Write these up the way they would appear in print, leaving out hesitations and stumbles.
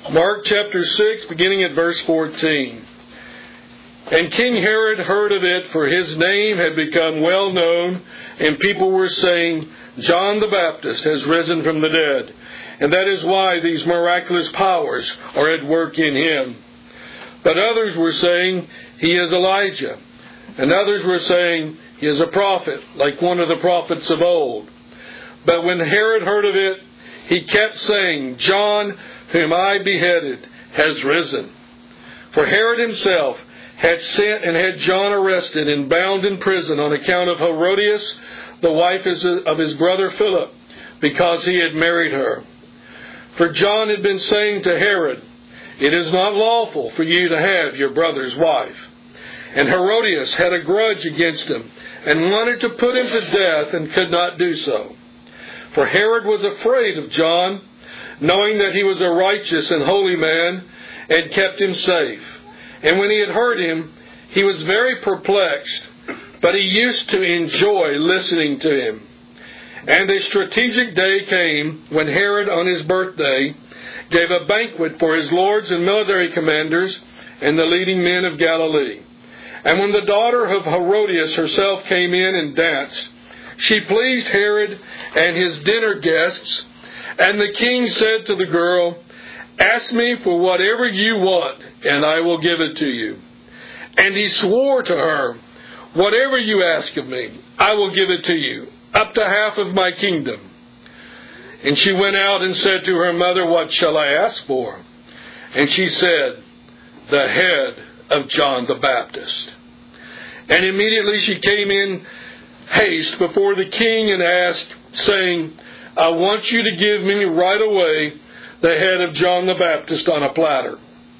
Mark chapter 6, beginning at verse 14. And King Herod heard of it, for his name had become well known, and people were saying, John the Baptist has risen from the dead, and that is why these miraculous powers are at work in him. But others were saying, he is Elijah, and others were saying, he is a prophet, like one of the prophets of old. But when Herod heard of it, he kept saying, John, whom I beheaded, has risen. For Herod himself had sent and had John arrested and bound in prison on account of Herodias, the wife of his brother Philip, because he had married her. For John had been saying to Herod, it is not lawful for you to have your brother's wife. And Herodias had a grudge against him and wanted to put him to death and could not do so. For Herod was afraid of John, knowing that he was a righteous and holy man, and kept him safe. And when he had heard him, he was very perplexed, but he used to enjoy listening to him. And a strategic day came when Herod, on his birthday, gave a banquet for his lords and military commanders and the leading men of Galilee. And when the daughter of Herodias herself came in and danced, she pleased Herod and his dinner guests. And the king said to the girl, ask me for whatever you want, and I will give it to you. And he swore to her, whatever you ask of me, I will give it to you, up to half of my kingdom. And she went out and said to her mother, what shall I ask for? And she said, the head of John the Baptist. And immediately she came in haste before the king and asked, saying, I want you to give me right away the head of John the Baptist on a platter.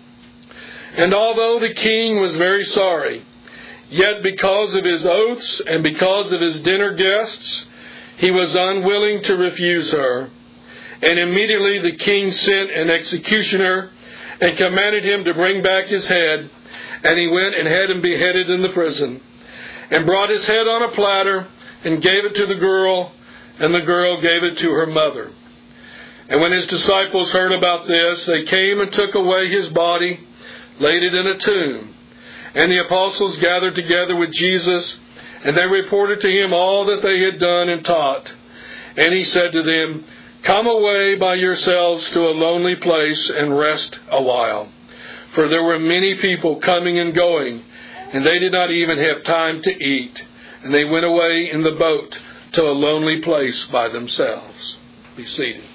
And although the king was very sorry, yet because of his oaths and because of his dinner guests, he was unwilling to refuse her. And immediately the king sent an executioner and commanded him to bring back his head. And he went and had him beheaded in the prison, and brought his head on a platter and gave it to the girl, and the girl gave it to her mother. And when his disciples heard about this, they came and took away his body, laid it in a tomb. And the apostles gathered together with Jesus, and they reported to him all that they had done and taught. And he said to them, come away by yourselves to a lonely place and rest a while. For there were many people coming and going, and they did not even have time to eat. And they went away in the boat to a lonely place by themselves. Be seated.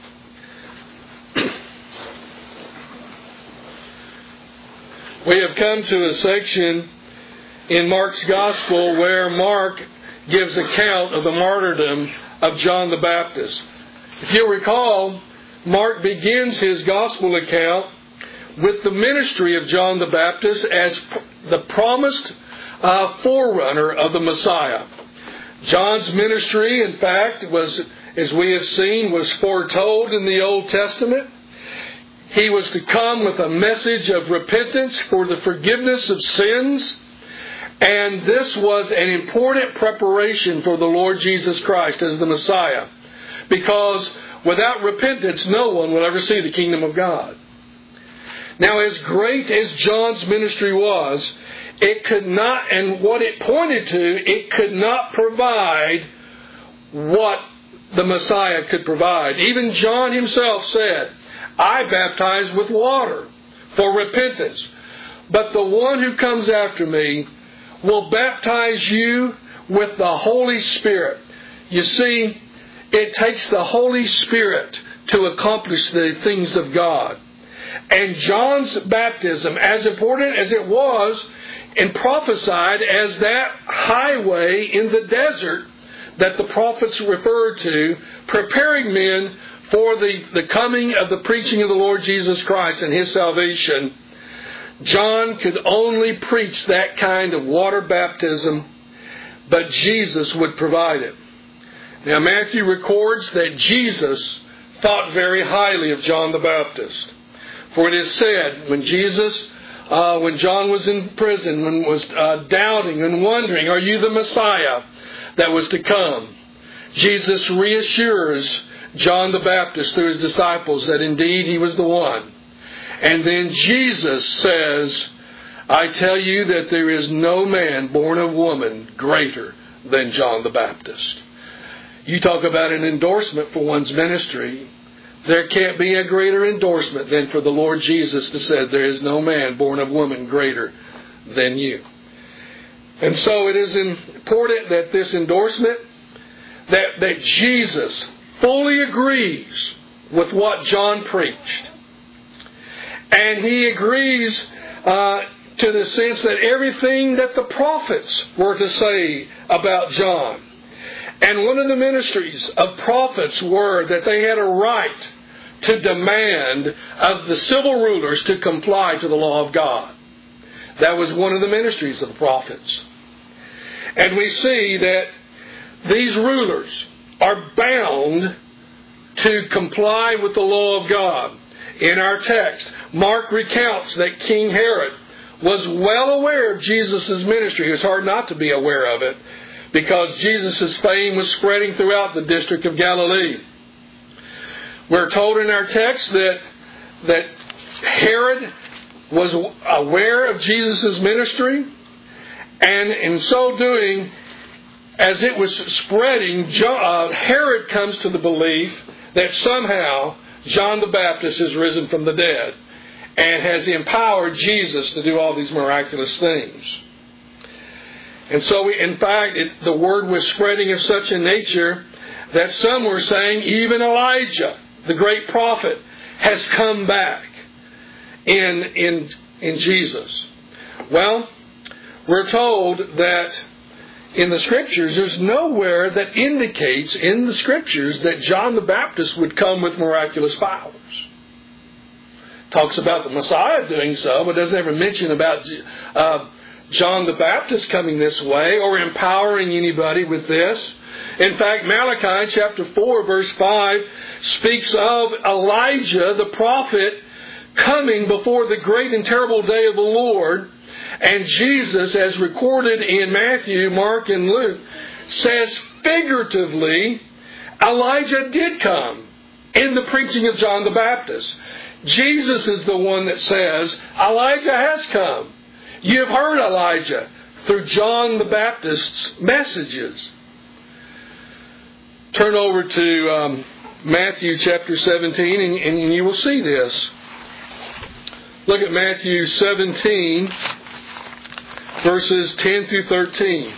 We have come to a section in Mark's Gospel where Mark gives account of the martyrdom of John the Baptist. If you'll recall, Mark begins his Gospel account with the ministry of John the Baptist as the promised forerunner of the Messiah. John's ministry, in fact, was, as we have seen, was foretold in the Old Testament. He was to come with a message of repentance for the forgiveness of sins. And this was an important preparation for the Lord Jesus Christ as the Messiah. Because without repentance, no one will ever see the kingdom of God. Now, as great as John's ministry was, it could not, and what it pointed to, it could not provide what the Messiah could provide. Even John himself said, I baptize with water for repentance, but the one who comes after me will baptize you with the Holy Spirit. You see, it takes the Holy Spirit to accomplish the things of God. And John's baptism, as important as it was, and prophesied as that highway in the desert that the prophets referred to, preparing men for the coming of the preaching of the Lord Jesus Christ and His salvation. John could only preach that kind of water baptism, but Jesus would provide it. Now Matthew records that Jesus thought very highly of John the Baptist. For it is said, when John was in prison, and was doubting and wondering, are you the Messiah that was to come? Jesus reassures John the Baptist through his disciples that indeed he was the one. And then Jesus says, I tell you that there is no man born of woman greater than John the Baptist. You talk about an endorsement for one's ministry. There can't be a greater endorsement than for the Lord Jesus to say, there is no man born of woman greater than you. And so it is important that this endorsement, that Jesus fully agrees with what John preached. And he agrees to the sense that everything that the prophets were to say about John. And one of the ministries of prophets were that they had a right to demand of the civil rulers to comply to the law of God. That was one of the ministries of the prophets. And we see that these rulers are bound to comply with the law of God. In our text, Mark recounts that King Herod was well aware of Jesus' ministry. It was hard not to be aware of it because Jesus' fame was spreading throughout the district of Galilee. We're told in our text that Herod was aware of Jesus' ministry, and in so doing, as it was spreading, Herod comes to the belief that somehow John the Baptist has risen from the dead and has empowered Jesus to do all these miraculous things. And so, in fact, the word was spreading of such a nature that some were saying even Elijah, the great prophet, has come back in Jesus. Well, we're told that in the Scriptures, there's nowhere that indicates in the Scriptures that John the Baptist would come with miraculous powers. Talks about the Messiah doing so, but doesn't ever mention about John the Baptist coming this way or empowering anybody with this. In fact, Malachi chapter 4 verse 5 speaks of Elijah the prophet coming before the great and terrible day of the Lord. And Jesus, as recorded in Matthew, Mark, and Luke, says figuratively, Elijah did come in the preaching of John the Baptist. Jesus is the one that says, Elijah has come. You have heard Elijah through John the Baptist's messages. Turn over to Matthew chapter 17 and you will see this. Look at Matthew 17, verses 10 through 13.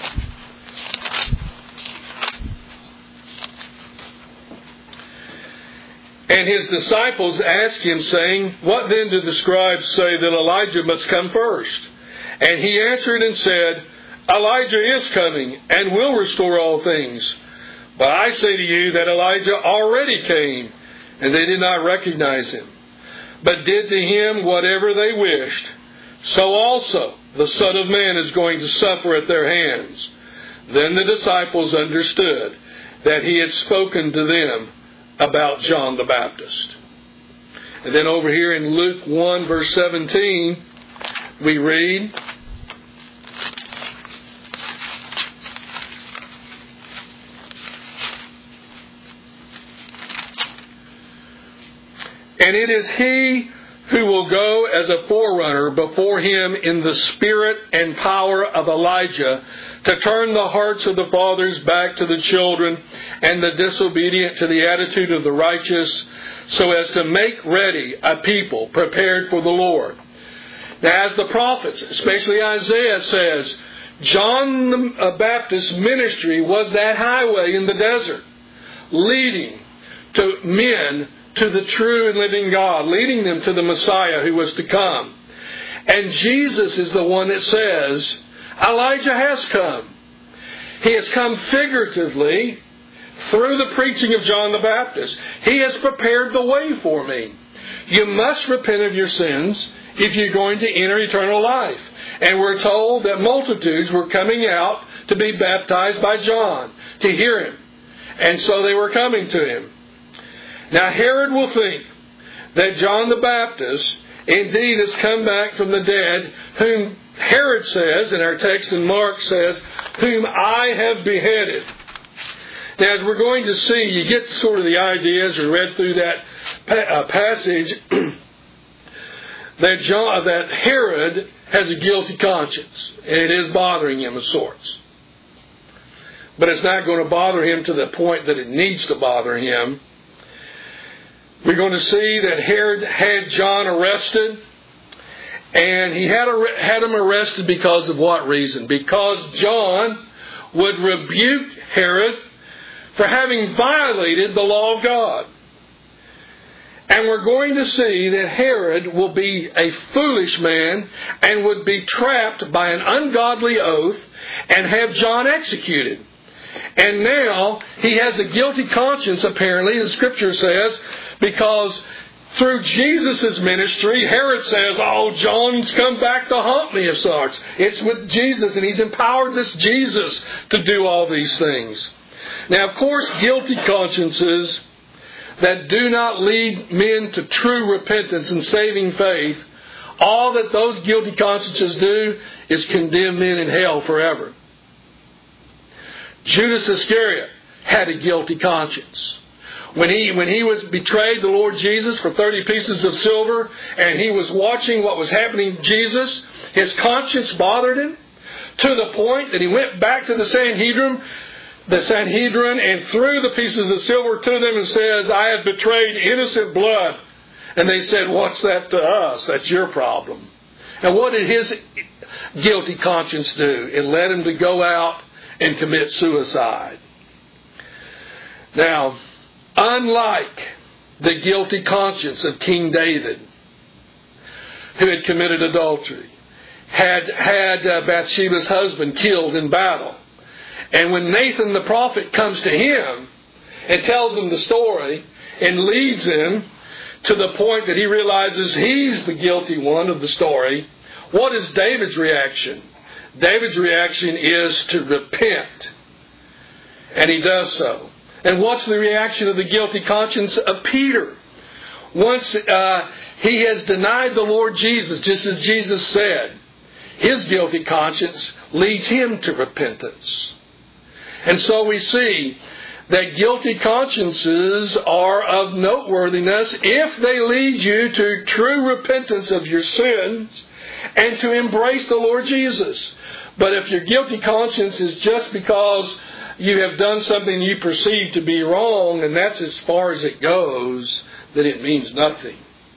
And his disciples asked him, saying, What then do the scribes say that Elijah must come first? And he answered and said, Elijah is coming and will restore all things. But I say to you that Elijah already came, and they did not recognize him, but did to him whatever they wished. So also the Son of Man is going to suffer at their hands. Then the disciples understood that he had spoken to them about John the Baptist. And then over here in Luke 1 verse 17, we read, And it is he who will go as a forerunner before him in the spirit and power of Elijah, to turn the hearts of the fathers back to the children, and the disobedient to the attitude of the righteous, so as to make ready a people prepared for the Lord. Now, as the prophets, especially Isaiah, says, John the Baptist's ministry was that highway in the desert, leading to men to the true and living God, leading them to the Messiah who was to come. And Jesus is the one that says, Elijah has come. He has come figuratively through the preaching of John the Baptist. He has prepared the way for me. You must repent of your sins if you're going to enter eternal life. And we're told that multitudes were coming out to be baptized by John, to hear him. And so they were coming to him. Now Herod will think that John the Baptist indeed has come back from the dead, whom Herod says, in our text in Mark says, whom I have beheaded. Now as we're going to see, you get sort of the idea as we read through that passage. that Herod has a guilty conscience, and it is bothering him of sorts. But it's not going to bother him to the point that it needs to bother him. We're going to see that Herod had John arrested, and he had him arrested because of what reason? Because John would rebuke Herod for having violated the law of God. And we're going to see that Herod will be a foolish man and would be trapped by an ungodly oath and have John executed. And now he has a guilty conscience, apparently, the Scripture says, because through Jesus' ministry, Herod says, oh, John's come back to haunt me of sorts. It's with Jesus, and he's empowered this Jesus to do all these things. Now, of course, guilty consciences that do not lead men to true repentance and saving faith, all that those guilty consciences do is condemn men in hell forever. Judas Iscariot had a guilty conscience. When he was betrayed the Lord Jesus for 30 pieces of silver, and he was watching what was happening to Jesus, his conscience bothered him to the point that he went back to the Sanhedrin, and threw the pieces of silver to them and says, I have betrayed innocent blood. And they said, what's that to us? That's your problem. And what did his guilty conscience do? It led him to go out and commit suicide. Now, unlike the guilty conscience of King David, who had committed adultery, had Bathsheba's husband killed in battle, and when Nathan the prophet comes to him and tells him the story and leads him to the point that he realizes he's the guilty one of the story, what is David's reaction? David's reaction is to repent. And he does so. And what's the reaction of the guilty conscience of Peter? Once he has denied the Lord Jesus, just as Jesus said, his guilty conscience leads him to repentance. And so we see that guilty consciences are of noteworthiness if they lead you to true repentance of your sins and to embrace the Lord Jesus. But if your guilty conscience is just because you have done something you perceive to be wrong, and that's as far as it goes, then it means nothing.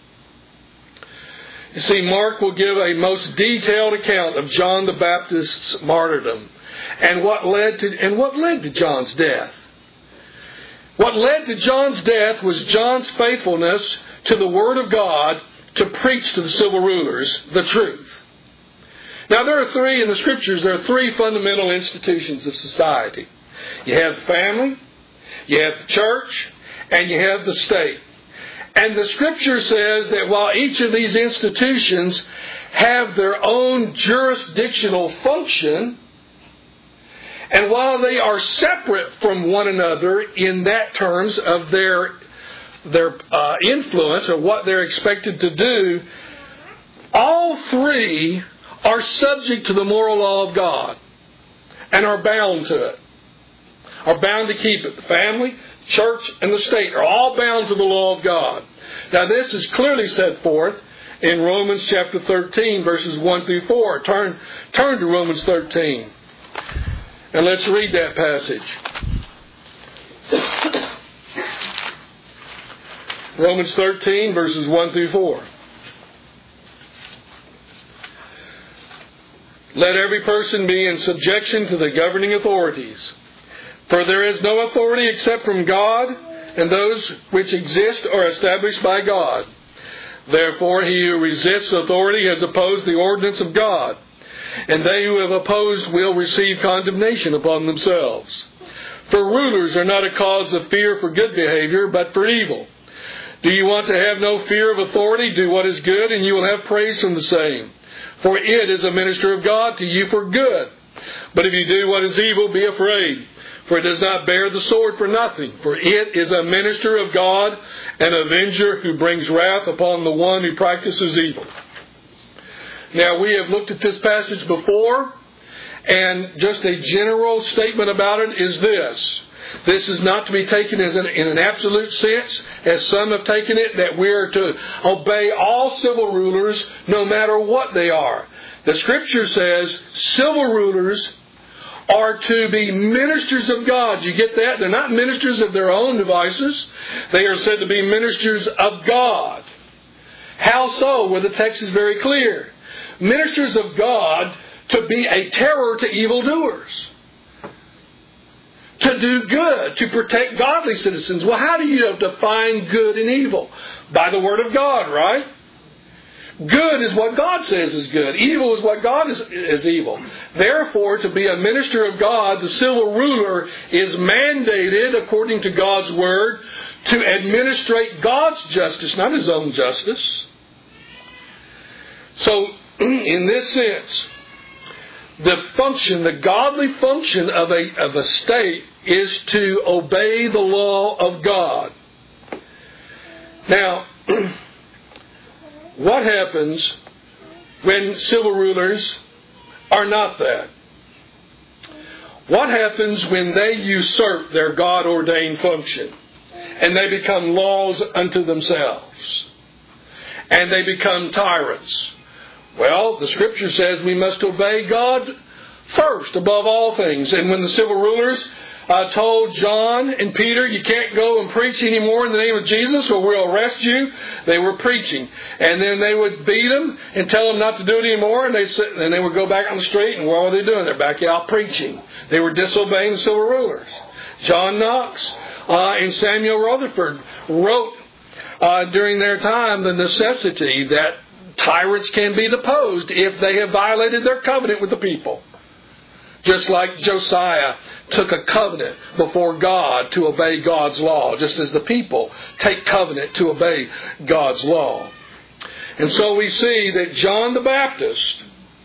You see, Mark will give a most detailed account of John the Baptist's martyrdom and what led to John's death. What led to John's death was John's faithfulness to the Word of God to preach to the civil rulers the truth. Now there are three fundamental institutions of society. You have the family, you have the church, and you have the state. And the Scripture says that while each of these institutions have their own jurisdictional function, and while they are separate from one another in that terms of their influence or what they're expected to do, all three are subject to the moral law of God and are bound to it, are bound to keep it. The family, church, and the state are all bound to the law of God. Now this is clearly set forth in Romans chapter 13, verses 1 through 4. Turn to Romans 13. And let's read that passage. Romans 13, verses 1 through 4. Let every person be in subjection to the governing authorities. For there is no authority except from God, and those which exist are established by God. Therefore he who resists authority has opposed the ordinance of God, and they who have opposed will receive condemnation upon themselves. For rulers are not a cause of fear for good behavior, but for evil. Do you want to have no fear of authority? Do what is good, and you will have praise from the same. For it is a minister of God to you for good. But if you do what is evil, be afraid. For it does not bear the sword for nothing. For it is a minister of God, an avenger who brings wrath upon the one who practices evil. Now, we have looked at this passage before, And just a general statement about it is this. This is not to be taken as in an absolute sense, as some have taken it, that we are to obey all civil rulers no matter what they are. The Scripture says civil rulers are to be ministers of God. You get that? They're not ministers of their own devices. They are said to be ministers of God. How so? Well, the text is very clear. Ministers of God to be a terror to evildoers. To do good, to protect godly citizens. Well, how do you define good and evil? By the Word of God, right? Good is what God says is good. Evil is what God is evil. Therefore, to be a minister of God, the civil ruler is mandated, according to God's Word, to administrate God's justice, not his own justice. So, in this sense, the godly function of a state is to obey the law of God. Now, what happens when civil rulers are not that? What happens when they usurp their God-ordained function and they become laws unto themselves and they become tyrants? Well, the Scripture says we must obey God first, above all things. And when the civil rulers told John and Peter, you can't go and preach anymore in the name of Jesus or we'll arrest you, they were preaching. And then they would beat them and tell them not to do it anymore, and they would go back on the street, and what were they doing? They're back out preaching. They were disobeying the civil rulers. John Knox and Samuel Rutherford wrote during their time the necessity that tyrants can be deposed if they have violated their covenant with the people. Just like Josiah took a covenant before God to obey God's law, just as the people take covenant to obey God's law. And so we see that John the Baptist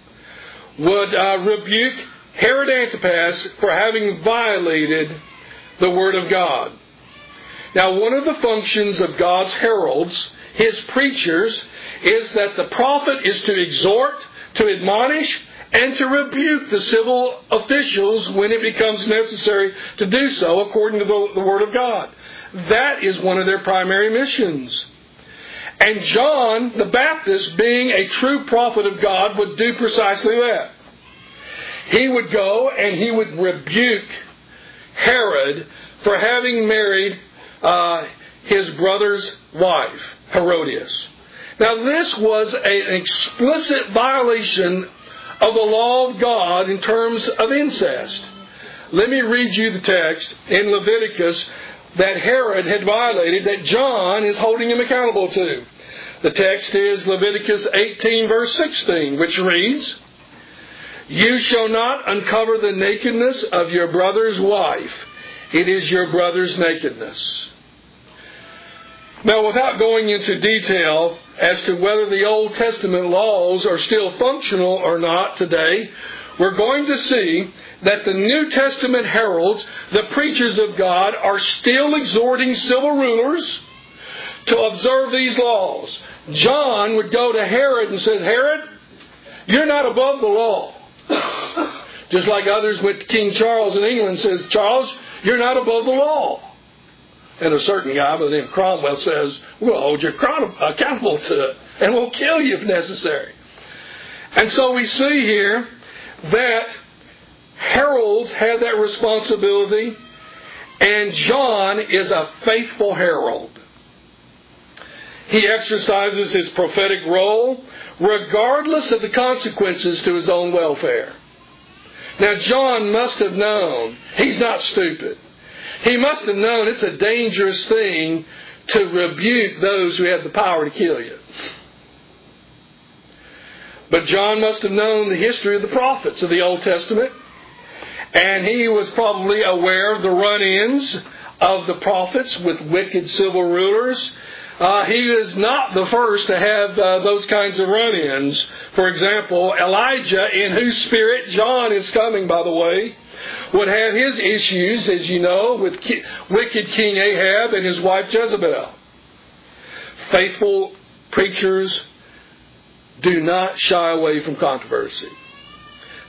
would rebuke Herod Antipas for having violated the Word of God. Now, one of the functions of God's heralds, his preachers, is that the prophet is to exhort, to admonish, and to rebuke the civil officials when it becomes necessary to do so according to the Word of God. That is one of their primary missions. And John the Baptist, being a true prophet of God, would do precisely that. He would go and he would rebuke Herod for having married his brother's wife, Herodias. Now, this was an explicit violation of the law of God in terms of incest. Let me read you the text in Leviticus that Herod had violated, that John is holding him accountable to. The text is Leviticus 18, verse 16, which reads, "You shall not uncover the nakedness of your brother's wife. It is your brother's nakedness." Now, without going into detail as to whether the Old Testament laws are still functional or not today, we're going to see that the New Testament heralds, the preachers of God, are still exhorting civil rulers to observe these laws. John would go to Herod and say, "Herod, you're not above the law." Just like others went to King Charles in England and says, "Charles, you're not above the law." And a certain guy by the name of Cromwell says, "We'll hold you accountable to it, and we'll kill you if necessary." And so we see here that heralds had that responsibility, and John is a faithful herald. He exercises his prophetic role regardless of the consequences to his own welfare. Now, John must have known, he's not stupid. He must have known it's a dangerous thing to rebuke those who have the power to kill you. But John must have known the history of the prophets of the Old Testament. And he was probably aware of the run-ins of the prophets with wicked civil rulers. He is not the first to have those kinds of run-ins. For example, Elijah, in whose spirit John is coming, by the way, would have his issues, as you know, with wicked King Ahab and his wife Jezebel. Faithful preachers do not shy away from controversy.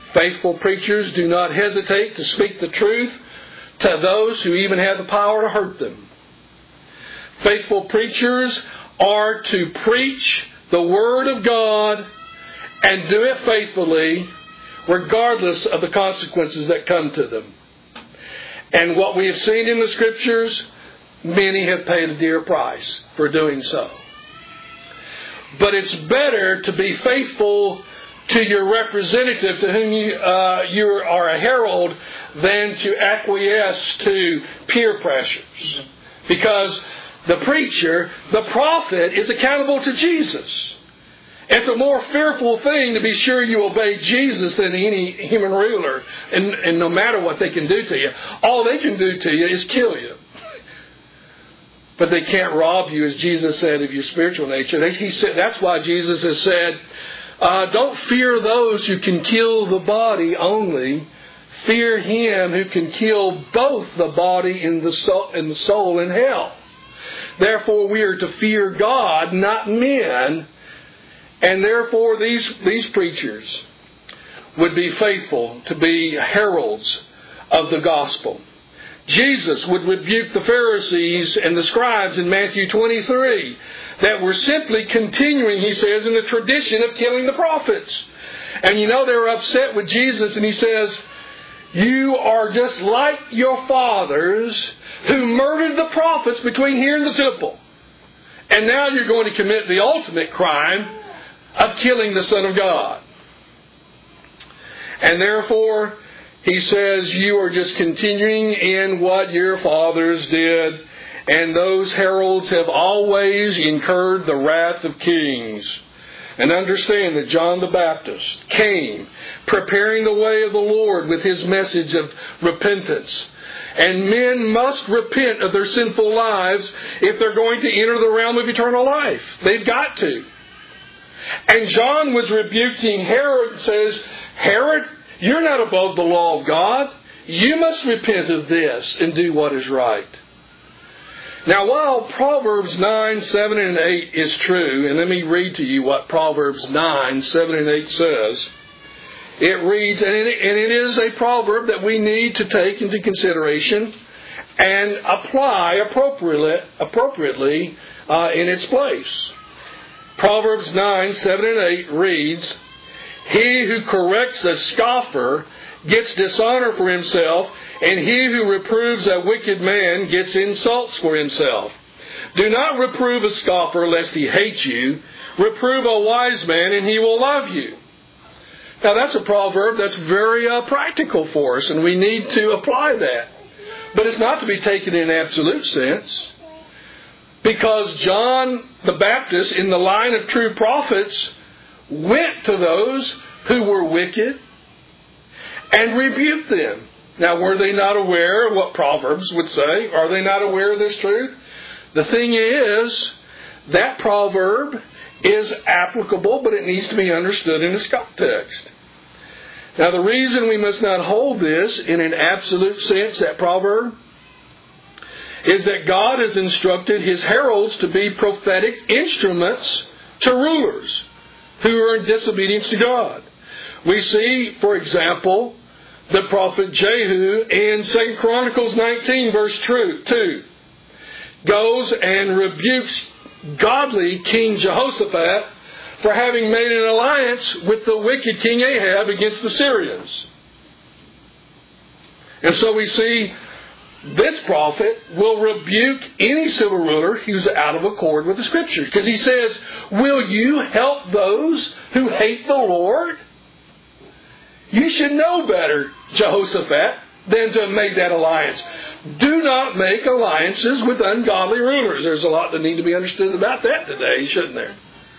Faithful preachers do not hesitate to speak the truth to those who even have the power to hurt them. Faithful preachers are to preach the Word of God and do it faithfully, regardless of the consequences that come to them. And what we have seen in the Scriptures, many have paid a dear price for doing so. But it's better to be faithful to your representative to whom you are a herald than to acquiesce to peer pressures. Because the preacher, the prophet, is accountable to Jesus. It's a more fearful thing to be sure you obey Jesus than any human ruler. And no matter what they can do to you, all they can do to you is kill you. But they can't rob you, as Jesus said, of your spiritual nature. He said, that's why Jesus has said, don't fear those who can kill the body only. Fear Him who can kill both the body and the soul in hell. Therefore, we are to fear God, not men. And therefore, these preachers would be faithful to be heralds of the gospel. Jesus would rebuke the Pharisees and the scribes in Matthew 23 that were simply continuing, he says, in the tradition of killing the prophets. And they were upset with Jesus, and he says, you are just like your fathers who murdered the prophets between here and the temple. And now you're going to commit the ultimate crime of killing the Son of God. And therefore, he says, you are just continuing in what your fathers did. And those heralds have always incurred the wrath of kings. And understand that John the Baptist came preparing the way of the Lord with his message of repentance. And men must repent of their sinful lives if they're going to enter the realm of eternal life. They've got to. And John was rebuking Herod and says, Herod, you're not above the law of God. You must repent of this and do what is right. Now, while Proverbs 9, 7, and 8 is true, and let me read to you what Proverbs 9, 7, and 8 says. It reads, and it is a proverb that we need to take into consideration and apply appropriately in its place. Proverbs 9, 7, and 8 reads, he who corrects a scoffer gets dishonor for himself, and he who reproves a wicked man gets insults for himself. Do not reprove a scoffer lest he hate you. Reprove a wise man, and he will love you. Now that's a proverb that's very practical for us, and we need to apply that. But it's not to be taken in absolute sense. Because John the Baptist, in the line of true prophets, went to those who were wicked and rebuked them. Now, were they not aware of what Proverbs would say? Are they not aware of this truth? The thing is, that proverb is applicable, but it needs to be understood in its context. Now, the reason we must not hold this in an absolute sense, that proverb, is that God has instructed His heralds to be prophetic instruments to rulers who are in disobedience to God. We see, for example, the prophet Jehu in 2 Chronicles 19, verse 2, goes and rebukes godly King Jehoshaphat for having made an alliance with the wicked King Ahab against the Syrians. And so we see this prophet will rebuke any civil ruler who's out of accord with the Scriptures. Because he says, will you help those who hate the Lord? You should know better, Jehoshaphat, than to have made that alliance. Do not make alliances with ungodly rulers. There's a lot that need to be understood about that today, shouldn't there?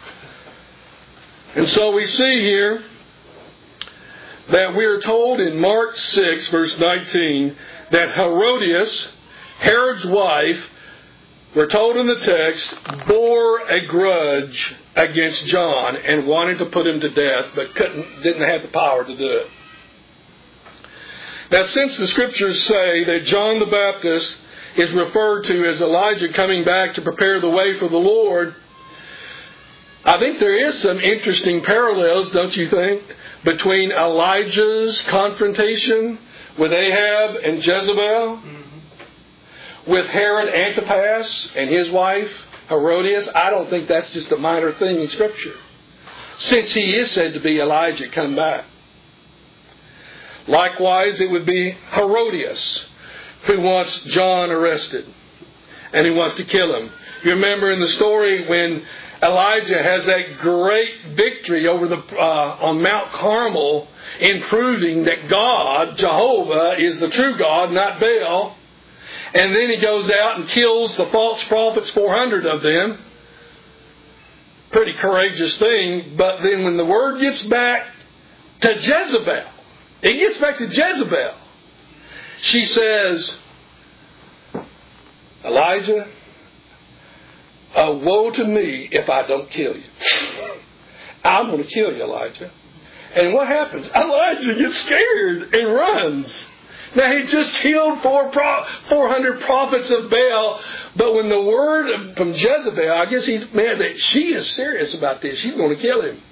And so we see here that we are told in Mark 6, verse 19, that Herodias, Herod's wife, we're told in the text, bore a grudge against John and wanted to put him to death, but didn't have the power to do it. Now, since the Scriptures say that John the Baptist is referred to as Elijah coming back to prepare the way for the Lord, I think there is some interesting parallels, don't you think, between Elijah's confrontation with Ahab and Jezebel, with Herod Antipas and his wife Herodias. I don't think that's just a minor thing in Scripture, since he is said to be Elijah come back. Likewise, it would be Herodias who wants John arrested and who wants to kill him. You remember in the story when Elijah has that great victory over on Mount Carmel in proving that God, Jehovah, is the true God, not Baal. And then he goes out and kills the false prophets, 400 of them. Pretty courageous thing. But then when the word gets back to Jezebel, it gets back to Jezebel. She says, Elijah, woe to me if I don't kill you. I'm going to kill you, Elijah. And what happens? Elijah gets scared and runs. Now, he just killed 400 prophets of Baal, but when the word from Jezebel, I guess he's mad that she is serious about this. She's going to kill him.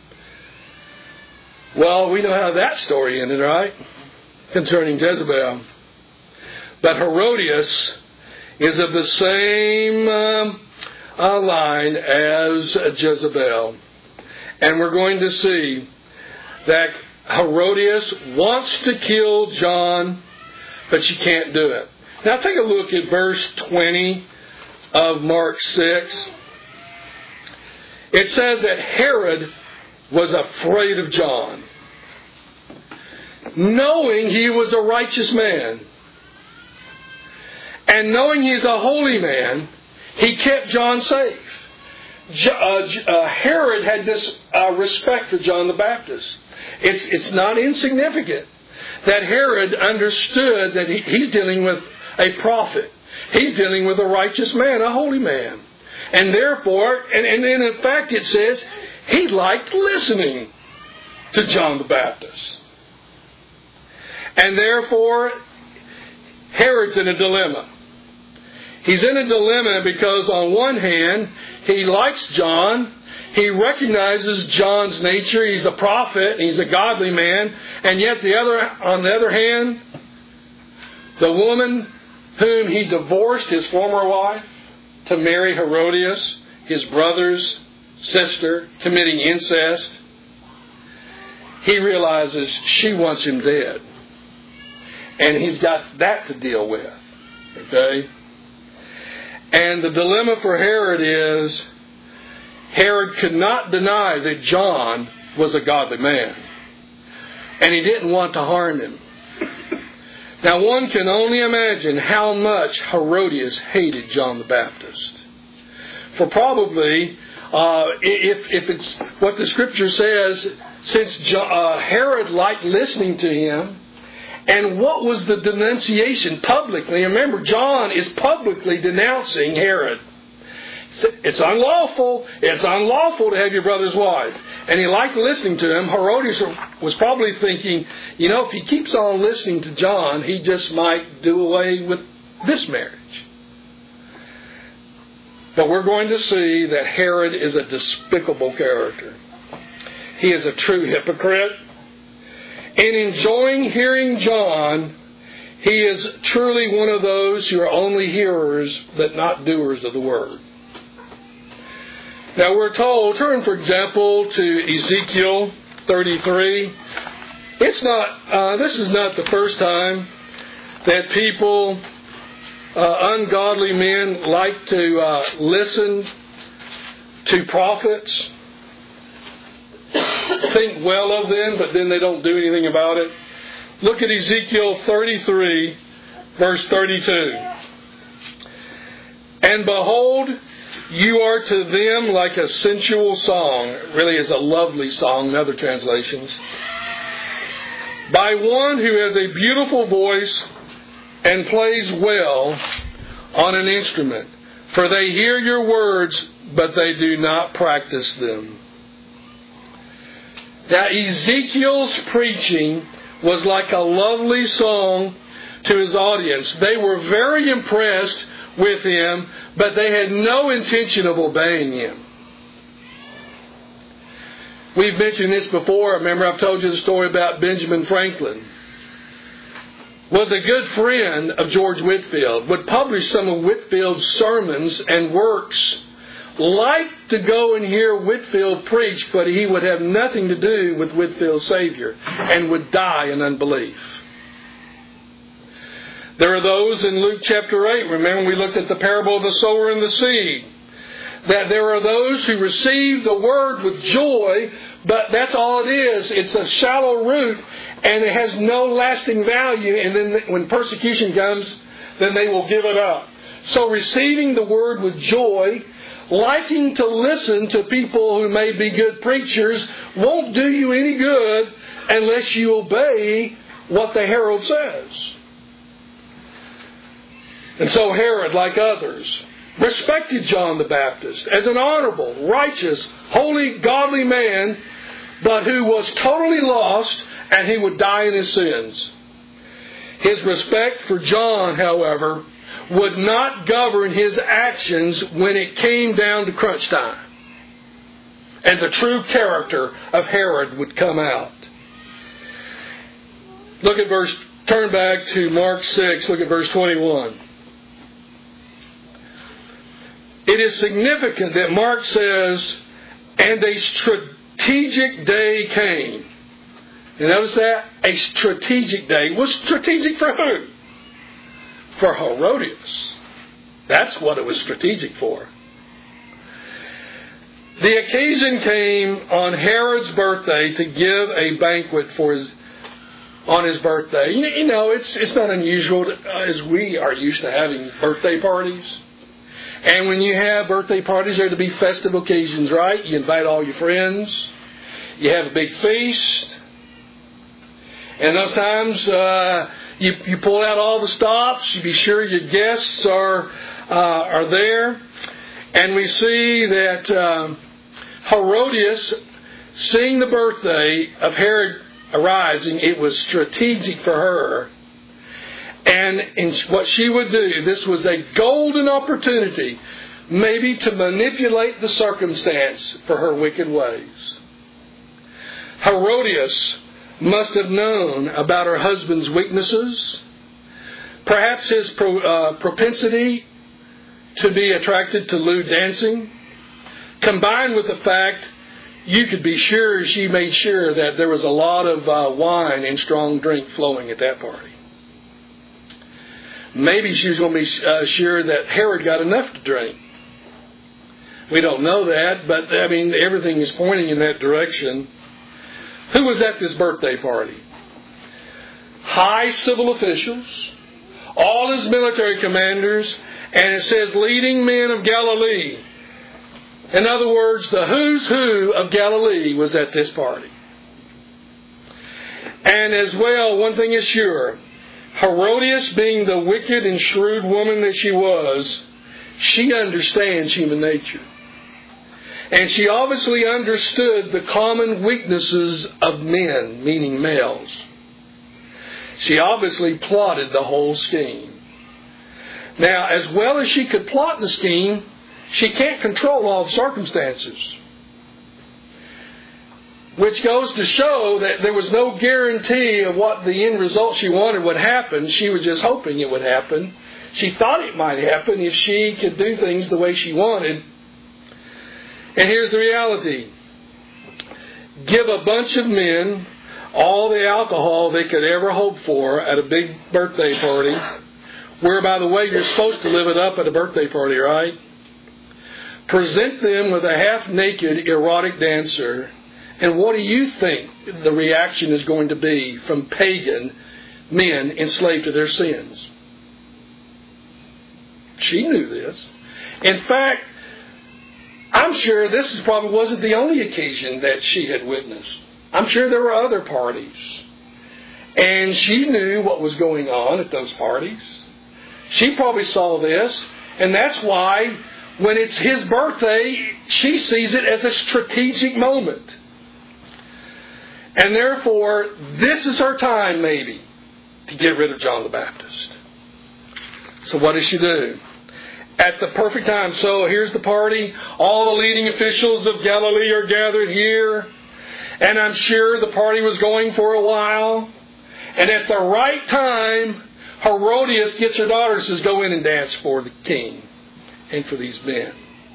Well, we know how that story ended, right? Concerning Jezebel. But Herodias is of the same line as Jezebel. And we're going to see that Herodias wants to kill John, but she can't do it. Now take a look at verse 20 of Mark 6. It says that Herod was afraid of John, knowing he was a righteous man. And knowing he's a holy man, he kept John safe. Herod had this respect for John the Baptist. It's not insignificant that Herod understood that he's dealing with a prophet. He's dealing with a righteous man, a holy man. And therefore, and in fact it says, he liked listening to John the Baptist. And therefore, Herod's in a dilemma. He's in a dilemma because on one hand, he likes John. He recognizes John's nature. He's a prophet. He's a godly man. And yet on the other hand, the woman whom he divorced, his former wife, to marry Herodias, his brother's sister, committing incest, he realizes she wants him dead. And he's got that to deal with. Okay? And the dilemma for Herod is, Herod could not deny that John was a godly man. And he didn't want to harm him. Now one can only imagine how much Herodias hated John the Baptist. For probably, if it's what the Scripture says, since Herod liked listening to him, and what was the denunciation publicly? Remember, John is publicly denouncing Herod. It's unlawful. It's unlawful to have your brother's wife. And he liked listening to him. Herodias was probably thinking, if he keeps on listening to John, he just might do away with this marriage. But we're going to see that Herod is a despicable character. He is a true hypocrite. In enjoying hearing John, he is truly one of those who are only hearers but not doers of the word. Now we're told, turn for example to Ezekiel 33. This is not the first time that people, ungodly men, like to listen to prophets, think well of them, but then they don't do anything about it. Look at Ezekiel 33, verse 32. And behold, you are to them like a sensual song. It really is a lovely song in other translations. By one who has a beautiful voice and plays well on an instrument. For they hear your words, but they do not practice them. Now Ezekiel's preaching was like a lovely song to his audience. They were very impressed with him, but they had no intention of obeying him. We've mentioned this before. Remember, I've told you the story about Benjamin Franklin. Was a good friend of George Whitefield, would publish some of Whitefield's sermons and works, liked to go and hear Whitefield preach, but he would have nothing to do with Whitefield's Savior and would die in unbelief. There are those in Luke chapter 8, remember we looked at the parable of the sower and the seed, that there are those who receive the word with joy, but that's all it is. It's a shallow root, and it has no lasting value, and then when persecution comes, then they will give it up. So receiving the word with joy, liking to listen to people who may be good preachers, won't do you any good unless you obey what the herald says. And so Herod, like others, respected John the Baptist as an honorable, righteous, holy, godly man, but who was totally lost, and he would die in his sins. His respect for John, however, would not govern his actions when it came down to crunch time. And the true character of Herod would come out. Turn back to Mark 6, look at verse 21. It is significant that Mark says, and a strategic day came. You notice that? A strategic day. Was strategic for who? For Herodias. That's what it was strategic for. The occasion came on Herod's birthday to give a banquet on his birthday. You know, it's not unusual as we are used to having birthday parties. And when you have birthday parties, they're to be festive occasions, right? You invite all your friends. You have a big feast. And those times, you pull out all the stops. You be sure your guests are there. And we see that Herodias, seeing the birthday of Herod arising, it was strategic for her. And in what she would do, this was a golden opportunity, maybe to manipulate the circumstance for her wicked ways. Herodias must have known about her husband's weaknesses, perhaps his propensity to be attracted to lewd dancing, combined with the fact you could be sure she made sure that there was a lot of wine and strong drink flowing at that party. Maybe she was going to be sure that Herod got enough to drink. We don't know that, but I mean, everything is pointing in that direction. Who was at this birthday party? High civil officials, all his military commanders, and it says leading men of Galilee. In other words, the who's who of Galilee was at this party. And as well, one thing is sure, Herodias, being the wicked and shrewd woman that she was, she understands human nature. And she obviously understood the common weaknesses of men, meaning males. She obviously plotted the whole scheme. Now, as well as she could plot the scheme, she can't control all the circumstances. Which goes to show that there was no guarantee of what the end result she wanted would happen. She was just hoping it would happen. She thought it might happen if she could do things the way she wanted. And here's the reality. Give a bunch of men all the alcohol they could ever hope for at a big birthday party, where, by the way, you're supposed to live it up at a birthday party, right? Present them with a half-naked erotic dancer. And what do you think the reaction is going to be from pagan men enslaved to their sins? She knew this. In fact, I'm sure this probably wasn't the only occasion that she had witnessed. I'm sure there were other parties. And she knew what was going on at those parties. She probably saw this. And that's why when it's his birthday, she sees it as a strategic moment. And therefore, this is her time, maybe, to get rid of John the Baptist. So what does she do? At the perfect time. So here's the party. All the leading officials of Galilee are gathered here. And I'm sure the party was going for a while. And at the right time, Herodias gets her daughter and says, go in and dance for the king and for these men.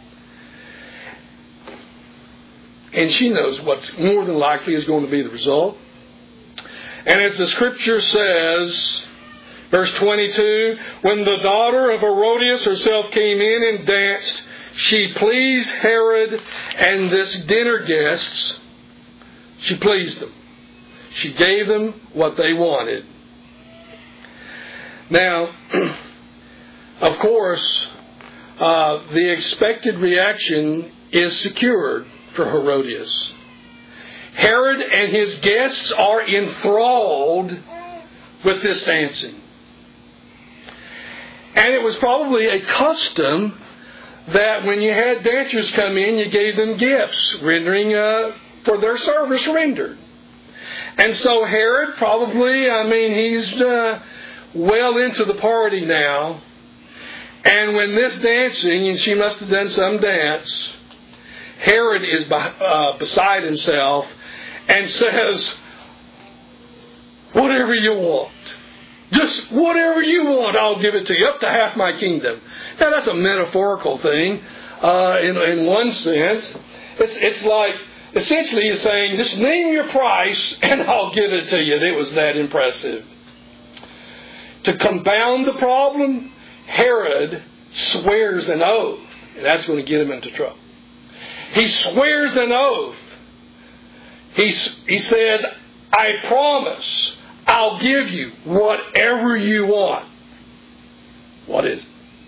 And she knows what's more than likely is going to be the result. And as the scripture says, verse 22, when the daughter of Herodias herself came in and danced, she pleased Herod and this dinner guests. She pleased them. She gave them what they wanted. Now, of course, the expected reaction is secured for Herodias. Herod and his guests are enthralled with this dancing. And it was probably a custom that when you had dancers come in, you gave them gifts, rendering for their service rendered. And so Herod probably, he's well into the party now. And when this dancing, and she must have done some dance, Herod is beside himself and says, whatever you want. Just whatever you want, I'll give it to you, up to half my kingdom. Now that's a metaphorical thing in one sense. It's like, essentially he's saying, just name your price and I'll give it to you. It was that impressive. To compound the problem, Herod swears an oath. And that's going to get him into trouble. He swears an oath. He says, I promise I'll give you whatever you want. What is it?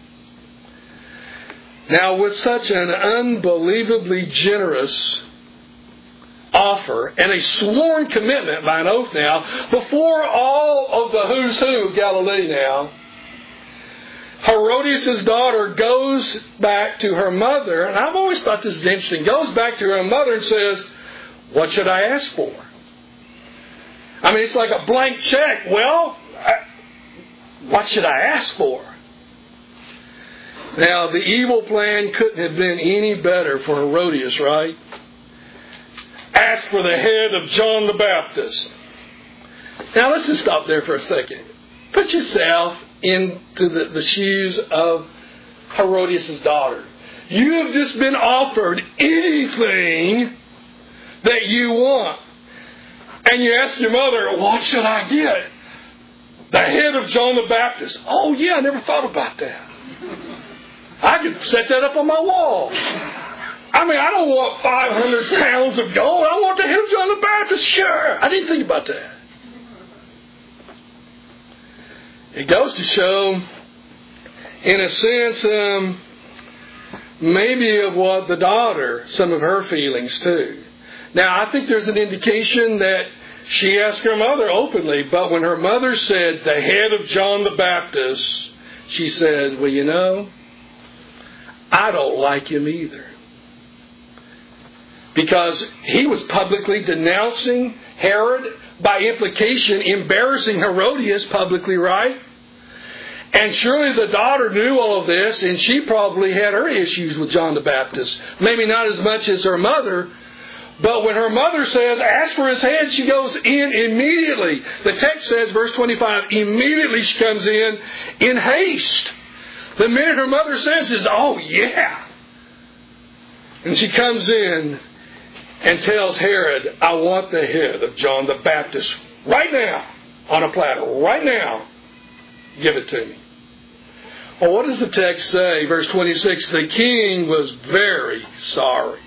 Now, with such an unbelievably generous offer and a sworn commitment by an oath now, before all of the who's who of Galilee now, Herodias' daughter goes back to her mother, and I've always thought this is interesting, goes back to her mother and says, what should I ask for? It's like a blank check. Well, what should I ask for? Now, the evil plan couldn't have been any better for Herodias, right? Ask for the head of John the Baptist. Now, let's just stop there for a second. Put yourself into the shoes of Herodias' daughter. You have just been offered anything that you want. And you ask your mother, what should I get? The head of John the Baptist. Oh, yeah, I never thought about that. I could set that up on my wall. I don't want 500 pounds of gold. I want the head of John the Baptist. Sure. I didn't think about that. It goes to show, in a sense, maybe of what the daughter, some of her feelings too. Now, I think there's an indication that she asked her mother openly, but when her mother said, the head of John the Baptist, she said, well, I don't like him either. Because he was publicly denouncing Herod, by implication, embarrassing Herodias publicly, right? And surely the daughter knew all of this, and she probably had her issues with John the Baptist. Maybe not as much as her mother, but when her mother says, ask for his head, she goes in immediately. The text says, verse 25, immediately she comes in haste. The minute her mother says is, oh yeah. And she comes in and tells Herod, I want the head of John the Baptist right now, on a platter, right now. Give it to me. Well, what does the text say? Verse 26, the king was very sorry.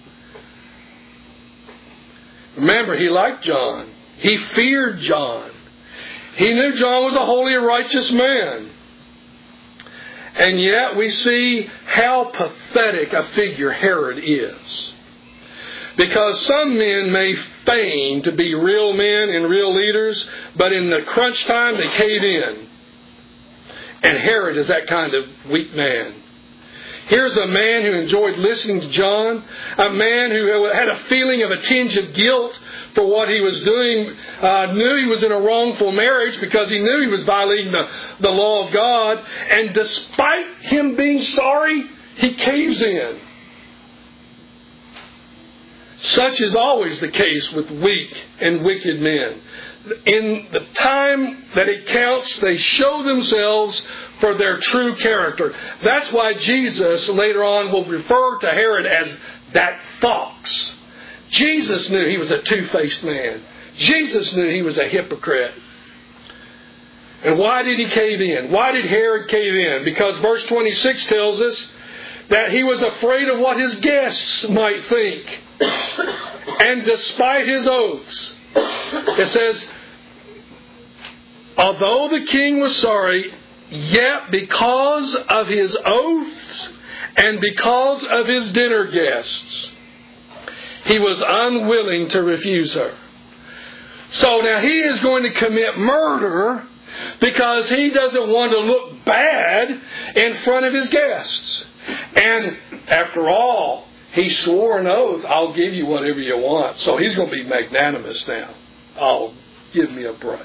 Remember, he liked John. He feared John. He knew John was a holy and righteous man. And yet we see how pathetic a figure Herod is. Because some men may feign to be real men and real leaders, but in the crunch time they cave in. And Herod is that kind of weak man. Here's a man who enjoyed listening to John, a man who had a feeling of a tinge of guilt for what he was doing, knew he was in a wrongful marriage because he knew he was violating the law of God, and despite him being sorry, he caves in. Such is always the case with weak and wicked men. In the time that it counts, they show themselves for their true character. That's why Jesus later on will refer to Herod as that fox. Jesus knew he was a two-faced man. Jesus knew he was a hypocrite. And why did he cave in? Why did Herod cave in? Because verse 26 tells us that he was afraid of what his guests might think. And despite his oaths, it says, although the king was sorry, yet because of his oaths and because of his dinner guests, he was unwilling to refuse her. So now he is going to commit murder because he doesn't want to look bad in front of his guests. And after all, he swore an oath, I'll give you whatever you want. So he's going to be magnanimous now. Oh, give me a break.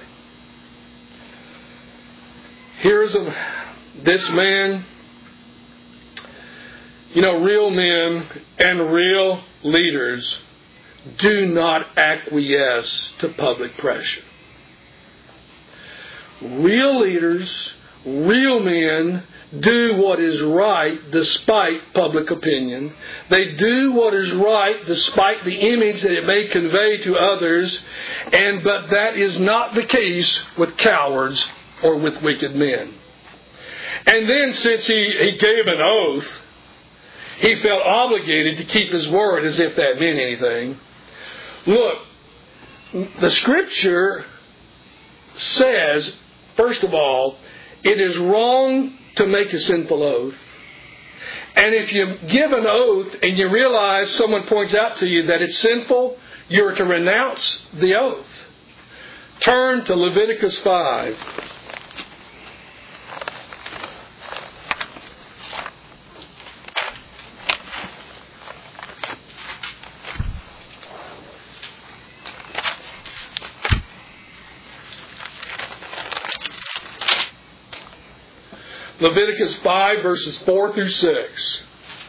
Here's this man. You know, real men and real leaders do not acquiesce to public pressure. Real leaders, real men, do what is right despite public opinion. They do what is right despite the image that it may convey to others. But that is not the case with cowards or with wicked men. And then since he gave an oath, he felt obligated to keep his word as if that meant anything. Look, the Scripture says, first of all, it is wrong to make a sinful oath. And if you give an oath and you realize someone points out to you that it's sinful, you're to renounce the oath. Turn to Leviticus 5. Leviticus 5, verses 4 through 6.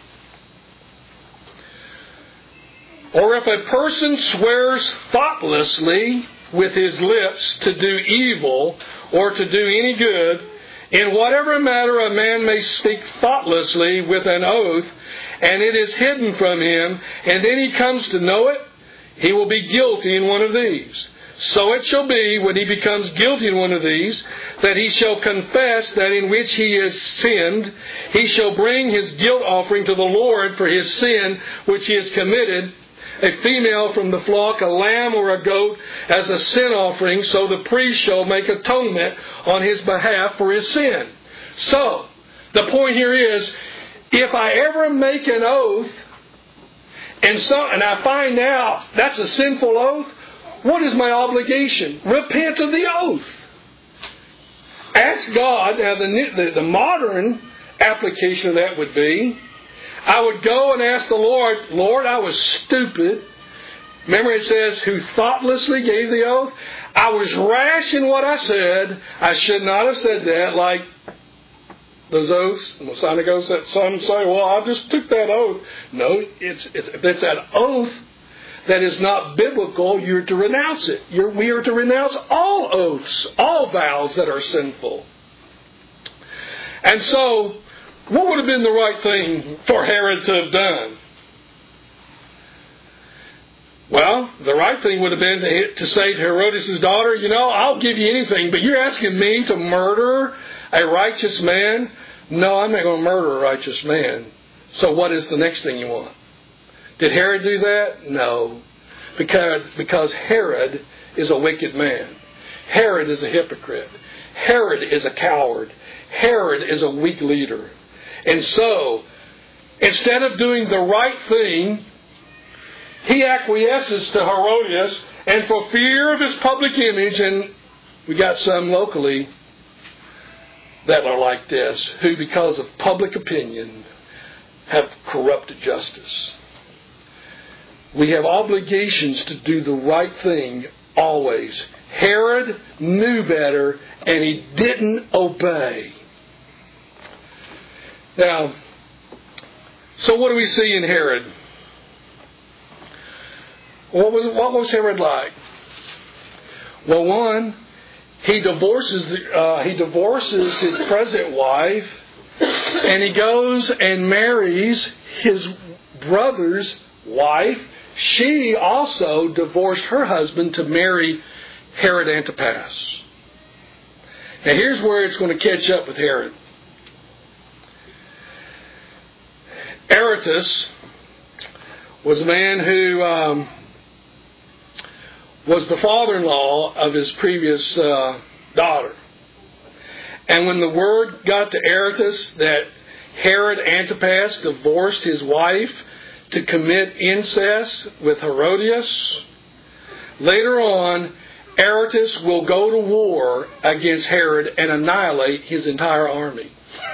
Or if a person swears thoughtlessly with his lips to do evil or to do any good, in whatever matter a man may speak thoughtlessly with an oath, and it is hidden from him, and then he comes to know it, he will be guilty in one of these. So it shall be, when he becomes guilty in one of these, that he shall confess that in which he has sinned. He shall bring his guilt offering to the Lord for his sin which he has committed, a female from the flock, a lamb or a goat, as a sin offering. So the priest shall make atonement on his behalf for his sin. So, the point here is, if I ever make an oath, and I find out that's a sinful oath, what is my obligation? Repent of the oath. Ask God. Now, the modern application of that would be, I would go and ask the Lord, Lord, I was stupid. Remember it says, who thoughtlessly gave the oath? I was rash in what I said. I should not have said that, like those oaths. Some say, well, I just took that oath. No, it's that oath that is not biblical, you're to renounce it. We are to renounce all oaths, all vows that are sinful. And so, what would have been the right thing for Herod to have done? Well, the right thing would have been to say to Herodias' daughter, I'll give you anything, but you're asking me to murder a righteous man? No, I'm not going to murder a righteous man. So what is the next thing you want? Did Herod do that? No. Because Herod is a wicked man. Herod is a hypocrite. Herod is a coward. Herod is a weak leader. And so, instead of doing the right thing, he acquiesces to Herodias, and for fear of his public image, and we got some locally that are like this, who because of public opinion have corrupted justice. We have obligations to do the right thing always. Herod knew better, and he didn't obey. Now, so what do we see in Herod? What was Herod like? Well, one, he divorces his present wife, and he goes and marries his brother's wife. She also divorced her husband to marry Herod Antipas. Now here's where it's going to catch up with Herod. Aretas was a man who was the father-in-law of his previous daughter. And when the word got to Aretas that Herod Antipas divorced his wife to commit incest with Herodias, later on, Aretas will go to war against Herod and annihilate his entire army.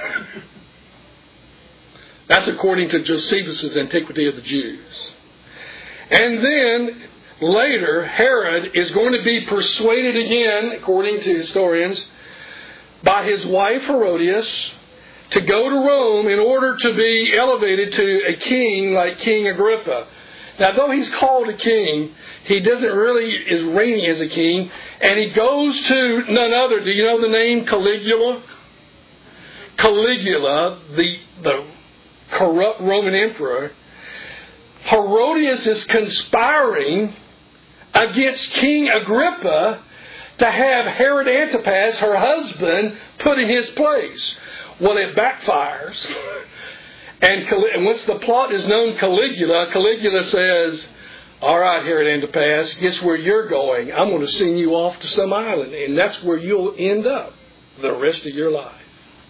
That's according to Josephus' Antiquity of the Jews. And then, later, Herod is going to be persuaded again, according to historians, by his wife Herodias to go to Rome in order to be elevated to a king like King Agrippa. Now, though he's called a king, he doesn't really is reigning as a king, and he goes to none other. Do you know the name Caligula? Caligula, the corrupt Roman emperor. Herodias is conspiring against King Agrippa to have Herod Antipas, her husband, put in his place. Well, it backfires. And once the plot is known, Caligula says, all right, Herod Antipas, guess where you're going? I'm going to send you off to some island, and that's where you'll end up the rest of your life.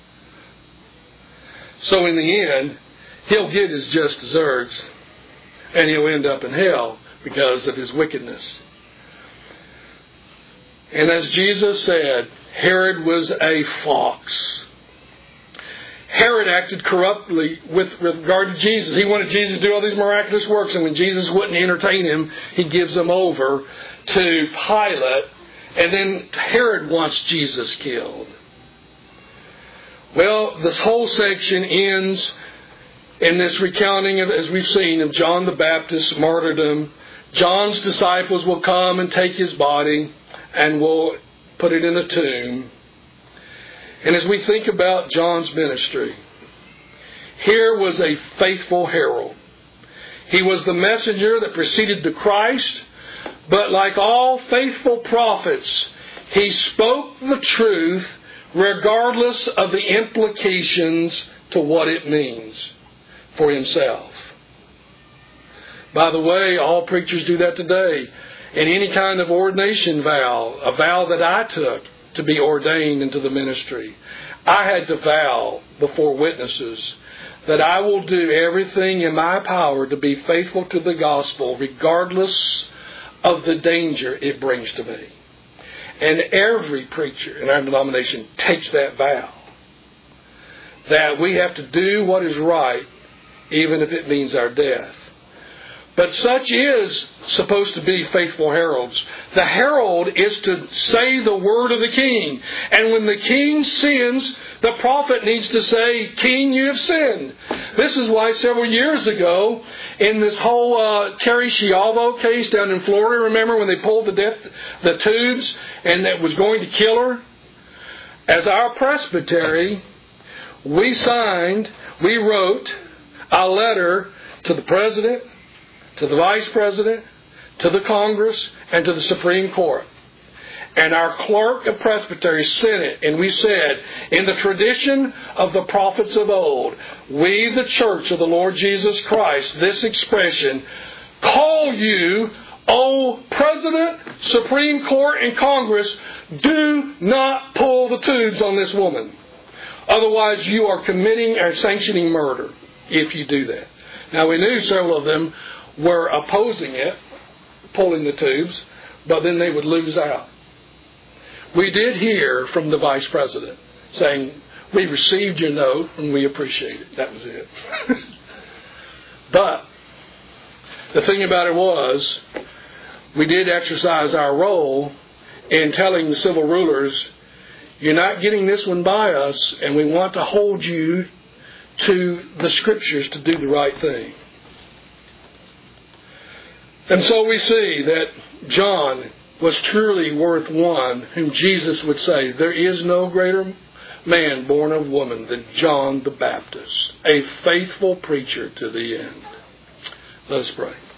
So in the end, he'll get his just deserts, and he'll end up in hell because of his wickedness. And as Jesus said, Herod was a fox. Herod acted corruptly with regard to Jesus. He wanted Jesus to do all these miraculous works, and when Jesus wouldn't entertain him, he gives them over to Pilate, and then Herod wants Jesus killed. Well, this whole section ends in this recounting of, as we've seen, of John the Baptist's martyrdom. John's disciples will come and take his body and will put it in a tomb. And as we think about John's ministry, here was a faithful herald. He was the messenger that preceded the Christ, but like all faithful prophets, he spoke the truth regardless of the implications to what it means for himself. By the way, all preachers do that today. In any kind of ordination vow, a vow that I took to be ordained into the ministry, I had to vow before witnesses that I will do everything in my power to be faithful to the gospel regardless of the danger it brings to me. And every preacher in our denomination takes that vow, that we have to do what is right even if it means our death. But such is supposed to be faithful heralds. The herald is to say the word of the king. And when the king sins, the prophet needs to say, King, you have sinned. This is why several years ago, in this whole Terry Schiavo case down in Florida, remember when they pulled the tubes and it was going to kill her? As our presbytery, we wrote a letter to the president, to the vice president, to the Congress, and to the Supreme Court. And our clerk of presbytery sent it, and we said, in the tradition of the prophets of old, we, the church of the Lord Jesus Christ, this expression, call you, O President, Supreme Court, and Congress, do not pull the tubes on this woman. Otherwise, you are committing or sanctioning murder if you do that. Now, we knew several of them were opposing it, pulling the tubes, but then they would lose out. We did hear from the vice president saying, we received your note and we appreciate it. That was it. But the thing about it was, we did exercise our role in telling the civil rulers, you're not getting this one by us, and we want to hold you to the Scriptures to do the right thing. And so we see that John was truly worth one whom Jesus would say, there is no greater man born of woman than John the Baptist, a faithful preacher to the end. Let us pray.